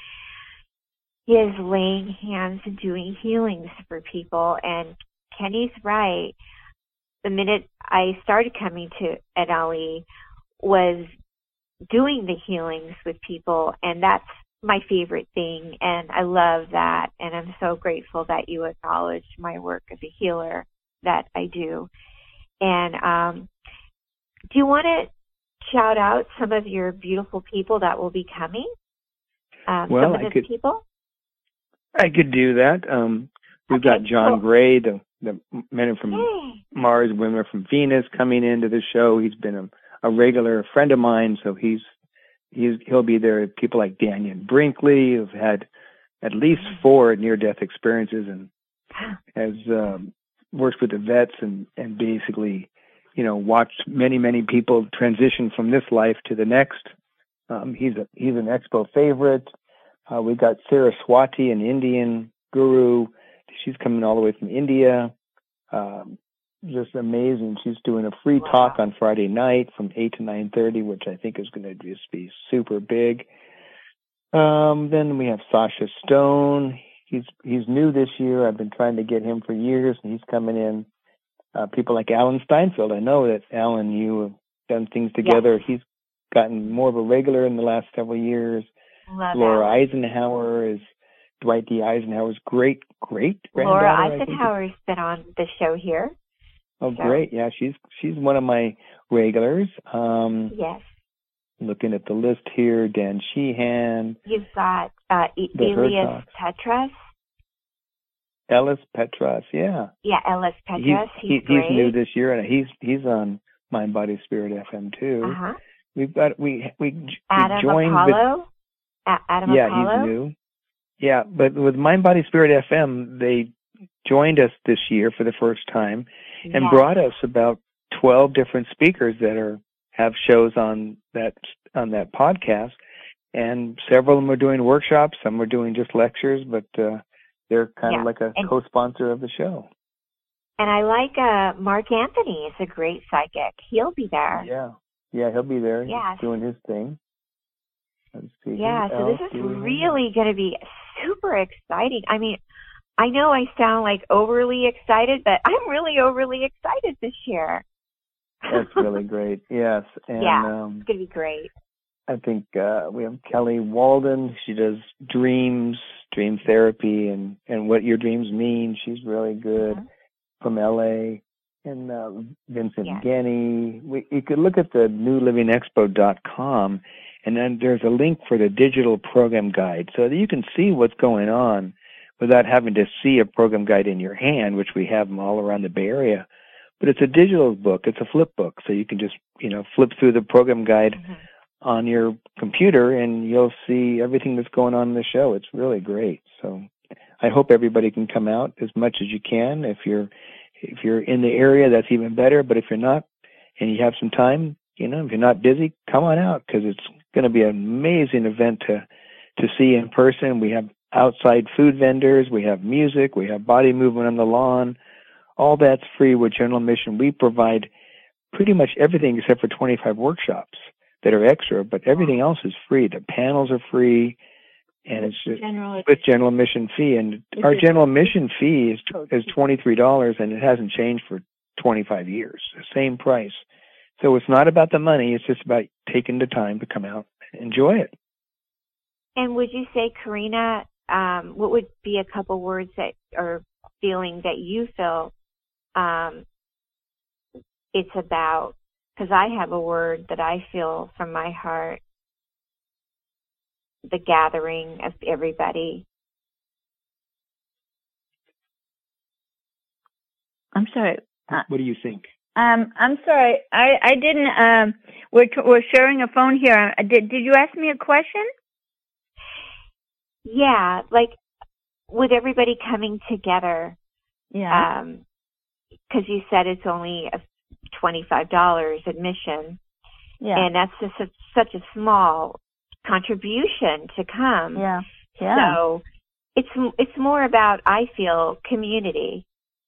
is laying hands and doing healings for people. And Kenny's right. The minute I started coming to Ed Ali was doing the healings with people, and that's my favorite thing, and I love that, and I'm so grateful that you acknowledge my work as a healer that I do. And um, do you want to shout out some of your beautiful people that will be coming? Um, well, some of I those could, people? I could do that. Um, we've okay, got John cool. Gray, the, the men are from Yay. Mars, women are from Venus, coming into the show. He's been a, a regular friend of mine, so he's he's he'll be there. People like Daniel Brinkley, who've had at least four near-death experiences and has um, worked with the vets and, and basically, you know, watched many, many people transition from this life to the next. Um, he's a he's an expo favorite. Uh, we've got Saraswati, an Indian guru. She's coming all the way from India. Um, just amazing. She's doing a free wow. talk on Friday night from eight to nine thirty, which I think is going to just be super big. Um, then we have Sasha Stone. He's he's new this year. I've been trying to get him for years, and he's coming in. Uh, people like Alan Steinfeld. I know that, Alan, you have done things together. Yes. He's gotten more of a regular in the last several years. Love Laura Alan. Eisenhower is Dwight D. Eisenhower's great, great Laura granddaughter. Eisenhower's been on the show here. Oh, so. great. Yeah, she's she's one of my regulars. Um, Yes. Looking at the list here, Dan Sheehan. You've got uh, e- Elias Petras. Ellis Petras, yeah. Yeah, Ellis Petras. He's, he's, he, great. he's new this year, and he's he's on Mind, Body, Spirit F M too. Uh-huh. We've got we we, Adam we joined Apollo. With, A- Adam yeah, Apollo. he's new. Yeah, but with Mind, Body, Spirit F M, they joined us this year for the first time and yes. brought us about twelve different speakers that are have shows on that on that podcast. and several of them are doing workshops. Some are doing just lectures, but uh, they're kind Yeah. of like a And- co-sponsor of the show. And I like uh, Mark Anthony is a great psychic. He'll be there. Yeah, yeah, he'll be there. Yes. He's doing his thing. Let's see. Yeah, who so else this is do we have? really going to be super exciting. I mean, I know I sound like overly excited, but I'm really overly excited this year. That's really great. Yes, and Yeah. um, It's going to be great. I think uh, we have Kelly Walden. She does dreams, dream therapy, and, and what your dreams mean. She's really good Mhm. from L A. And uh, Vincent Yes. Genny. We, you could look at the new living expo dot com, and then there's a link for the digital program guide so that you can see what's going on without having to see a program guide in your hand, which we have them all around the Bay Area. But it's a digital book. It's a flip book, so you can just, you know, flip through the program guide Mhm. on your computer, and you'll see everything that's going on in the show. It's really great. So I hope everybody can come out as much as you can. If you're if you're in the area, that's even better. But if you're not, and you have some time, you know, if you're not busy, come on out, because it's going to be an amazing event to to see in person. We have outside food vendors, we have music, we have body movement on the lawn. All that's free with General Admission. We provide pretty much everything except for twenty-five workshops that are extra, but everything else is free. The panels are free, and it's just General. with general admission fee. And our general admission fee is is twenty-three dollars, and it hasn't changed for twenty-five years. The same price. So it's not about the money. It's just about taking the time to come out and enjoy it. And would you say, Karina, um, what would be a couple words that or feeling that you feel um, it's about? Because I have a word that I feel from my heart, the gathering of everybody. I'm sorry. Uh, What do you think? Um, I'm sorry. I, I didn't. Um, we're t- we're sharing a phone here. Uh, Did Did you ask me a question? Yeah, like with everybody coming together, Yeah. um, because you said it's only a twenty-five dollars admission, yeah. and that's just a, such a small contribution to come. yeah. Yeah. So it's it's more about, I feel, community.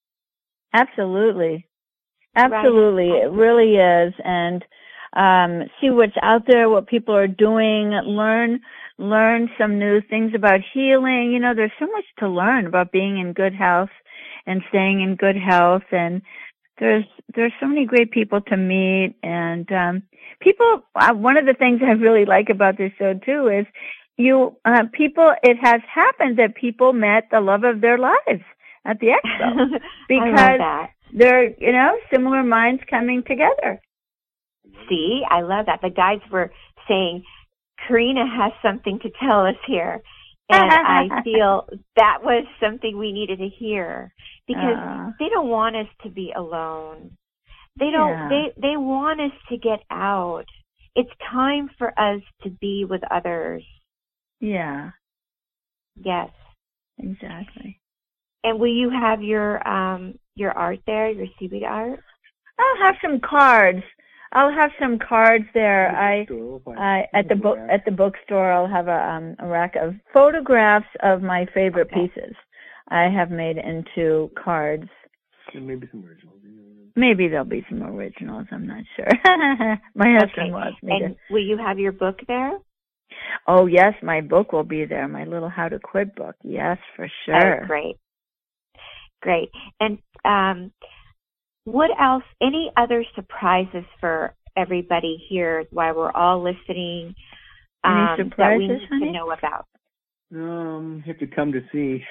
Absolutely. Absolutely. It really is. And um, see what's out there, what people are doing, learn learn some new things about healing. You know, there's so much to learn about being in good health and staying in good health, and there's there's so many great people to meet. And um, people, uh, one of the things I really like about this show too is you uh, people. It has happened that people met the love of their lives at the expo because I love that. they're, you know, similar minds coming together. See, I love that. The guys were saying, Karina has something to tell us here. And I feel that was something we needed to hear, because Uh, they don't want us to be alone. They don't, Yeah. they, they want us to get out. It's time for us to be with others. yeah, Yes. exactly. And will you have your, um, your art there, your seaweed art? I'll have some cards. I'll have some cards there. I uh, at the book at the bookstore. I'll have a um, a rack of photographs of my favorite Okay. pieces. I have made into cards. And maybe some originals. Maybe there'll be some originals. I'm not sure. My husband Okay. wants me to. And will you have your book there? Oh yes, my book will be there. My little How to Quit book. Yes, for sure. Oh, great. Great. And um, what else, any other surprises for everybody here while we're all listening Any um, that we surprises, need honey? to know about? Um, you have to come to see.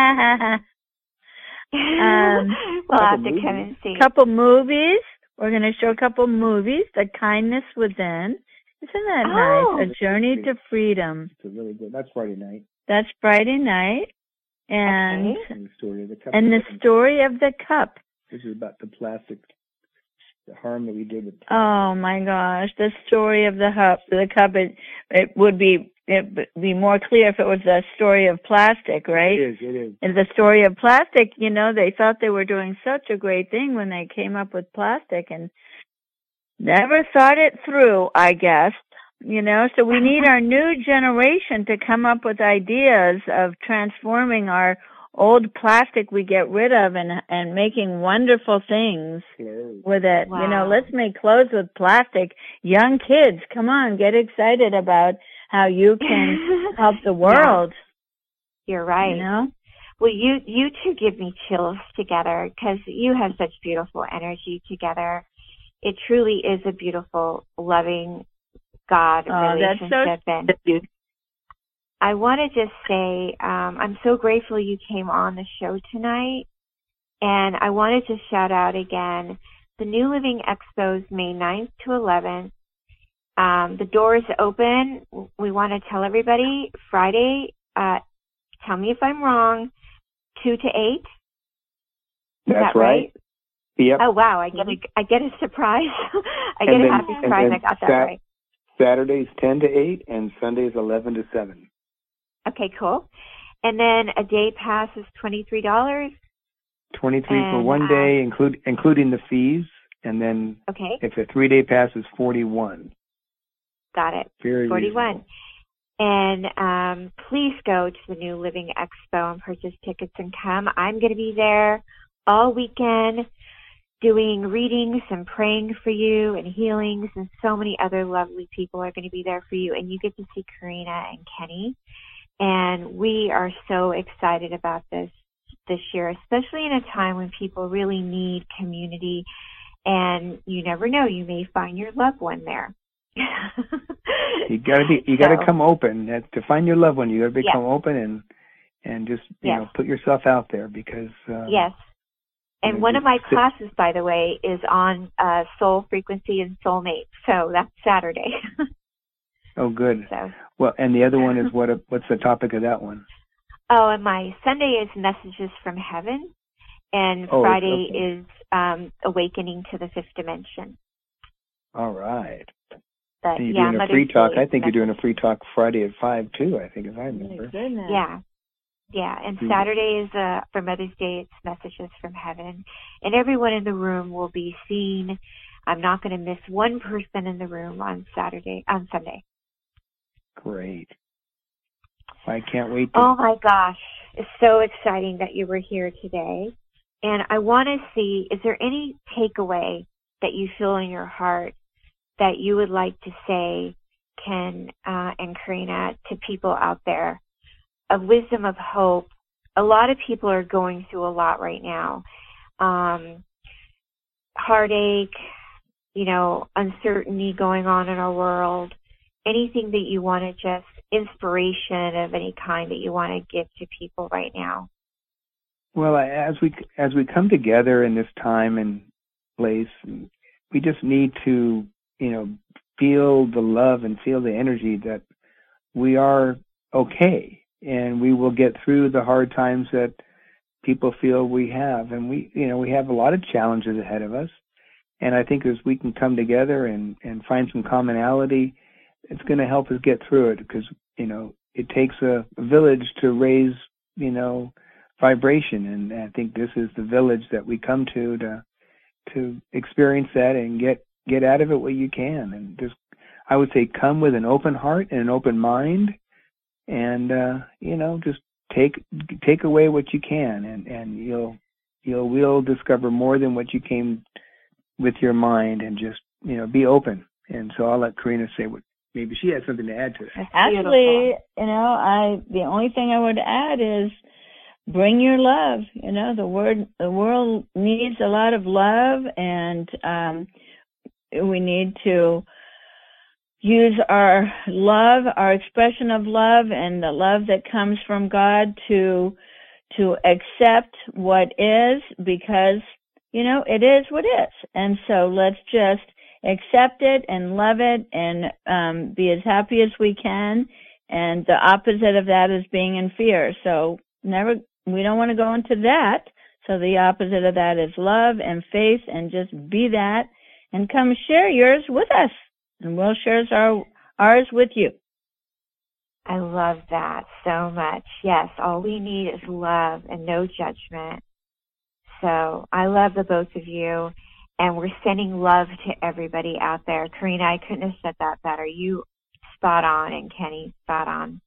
Um, we'll have couple to come movies. and see. couple movies. We're going to show a couple movies. The Kindness Within. Isn't that Oh. nice? A Journey to Freedom. It's a really good. That's Friday night. That's Friday night. And Okay. And the story of the cup. and the story of the cup. Which is about the plastic, the harm that we did with. Oh my gosh, the story of the cup. The cup. It, it would be it would be more clear if it was the story of plastic, right? It is. It is. And the story of plastic, you know, they thought they were doing such a great thing when they came up with plastic and never thought it through, I guess. you know, so we need our new generation to come up with ideas of transforming our old plastic we get rid of and and making wonderful things with it. Wow. You know, let's make clothes with plastic. Young kids, come on, get excited about how you can help the world. Yeah. You're right. You know? Well, you you two give me chills together because you have such beautiful energy together. It truly is a beautiful, loving God oh, relationship. That's so and I want to just say um, I'm so grateful you came on the show tonight. And I wanted to shout out again, the New Living Expo's May ninth to eleventh. Um, the doors open. We want to tell everybody Friday, uh, tell me if I'm wrong, two to eight. Is That's that right? right. Yep. Oh, wow. I get a, I get a surprise. I get And a then- happy surprise. and I got that Sat- right. Saturdays ten to eight and Sundays eleven to seven. Okay, cool. And then a day pass is twenty-three dollars. twenty-three for And, one uh, day, include including the fees, and then Okay, if a three-day pass is forty-one. got it. Very forty-one. reasonable. And um, please go to the New Living Expo and purchase tickets and come. I'm going to be there all weekend doing readings and praying for you and healings, and so many other lovely people are going to be there for you. And you get to see Karina and Kenny. And we are so excited about this this year, especially in a time when people really need community. And you never know, you may find your loved one there. You gotta be, you So- gotta come open That- to find your loved one. You gotta become Yes. open and and just you Yes. know put yourself out there because um, Yes. And know, one of just my sit- classes, by the way, is on uh, soul frequency and soulmate. So that's Saturday. Oh, good. so, Well, and the other one is what? What's the topic of that one? oh, and my Sunday is Messages from Heaven, and Oh, Friday okay. is um, Awakening to the Fifth Dimension. All right. But And you're yeah, doing a Mother's free talk. Day I is think you're doing a Messages- free talk Friday at five too. I think if I remember. Goodness. Yeah. Yeah, and Mhm. Saturday is uh, for Mother's Day, it's Messages from Heaven. And everyone in the room will be seen. I'm not going to miss one person in the room on Saturday, on Sunday. Great. I can't wait to. Oh my gosh, it's so exciting that you were here today. And I want to see, is there any takeaway that you feel in your heart that you would like to say, Ken uh, and Karina, to people out there of wisdom, of hope? A lot of people are going through a lot right now. Um, heartache, you know, uncertainty going on in our world. Anything that you want to just, inspiration of any kind that you want to give to people right now? Well, as we as we come together in this time and place, we just need to, you know, feel the love and feel the energy that we are okay, and we will get through the hard times that people feel we have. And we, you know, we have a lot of challenges ahead of us. And I think as we can come together and, and find some commonality, it's going to help us get through it, because, you know, it takes a, a village to raise, you know, vibration. And I think this is the village that we come to to to experience that and get, get out of it what you can. And just, I would say, come with an open heart and an open mind, and, uh, you know, just take take away what you can, and, and you'll you'll will discover more than what you came with your mind, and just, you know, be open. And so I'll let Karina say what, maybe she has something to add to that. Actually, you know, I the only thing I would add is bring your love. You know, the word the world needs a lot of love, and um, we need to use our love, our expression of love, and the love that comes from God to to accept what is, because, you know, it is what is. And so let's just accept it and love it, and um, be as happy as we can. And the opposite of that is being in fear. So never, we don't want to go into that. So the opposite of that is love and faith, and just be that, and come share yours with us, and we'll share our, ours with you. I love that so much. Yes, all we need is love and no judgment. So I love the both of you, and we're sending love to everybody out there. Karina, I couldn't have said that better. You spot on, and Kenny, spot on.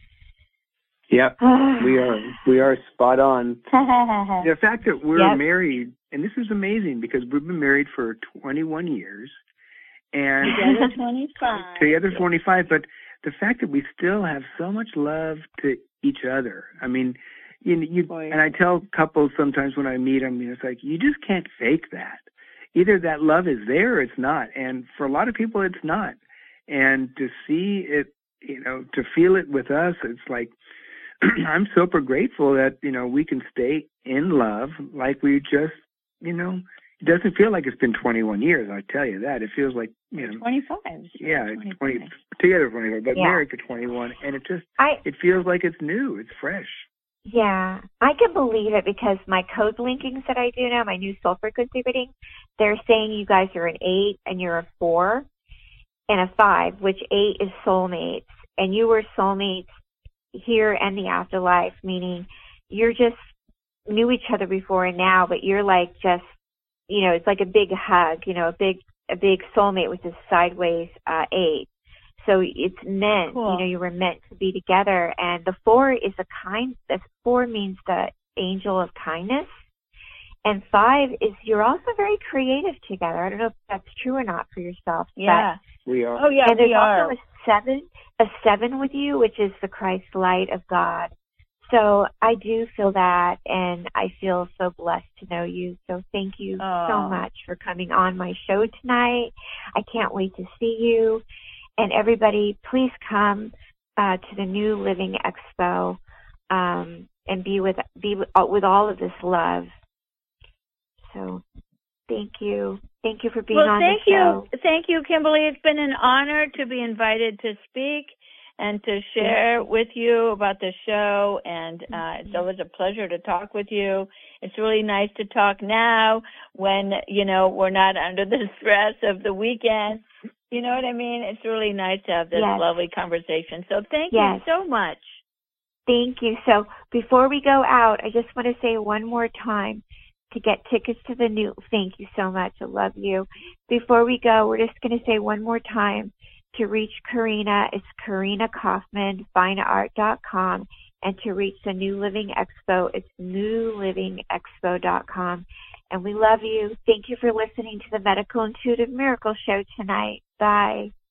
Yep, we are we are spot on. The fact that we're yep. married, and this is amazing because we've been married for twenty-one years, and together twenty-five. Together twenty-five, but the fact that we still have so much love to each other. I mean, you, you Boy. and I tell couples sometimes when I meet them, you know, it's like you just can't fake that. Either that love is there or it's not, and for a lot of people, it's not. And to see it, you know, to feel it with us, it's like. I'm super grateful that, you know, we can stay in love like we just, you know, it doesn't feel like it's been twenty-one years, I tell you that. It feels like, you know. twenty-five. Yeah, twenty-five. twenty, together twenty-five, but yeah. married for twenty-one. And it just, I, it feels like it's new, it's fresh. Yeah, I can believe it because my code linkings that I do now, my new soul frequency reading, they're saying you guys are an eight and you're a four and a five, which eight is soulmates. And you were soulmates here and the afterlife, meaning you're just knew each other before and now, but you're like just, you know, it's like a big hug, you know, a big a big soulmate with this sideways uh, eight. So it's meant, cool. you know, you were meant to be together. And the four is a kind, the four means the angel of kindness. And five is you're also very creative together. I don't know if that's true or not for yourself. Yeah. We are. Oh, yeah, and there's we are. also a seven, a seven with you, which is the Christ light of God. So I do feel that, and I feel so blessed to know you. So thank you oh. so much for coming on my show tonight. I can't wait to see you. And everybody, please come uh, to the New Living Expo um, and be with be with, uh, with all of this love. So thank you. Thank you for being well, on thank the show. you. Thank you, Kimberly. It's been an honor to be invited to speak and to share with you about the show. And uh, it's always a pleasure to talk with you. It's really nice to talk now when, you know, we're not under the stress of the weekend. You know what I mean? It's really nice to have this yes. lovely conversation. So thank yes. you so much. Thank you. So before we go out, I just want to say one more time to get tickets to the new, thank you so much. I love you. Before we go, we're just going to say one more time to reach Karina. It's Karina Kaufman, fine art dot com. And to reach the New Living Expo, it's new living expo dot com. And we love you. Thank you for listening to the Medical Intuitive Miracle Show tonight. Bye.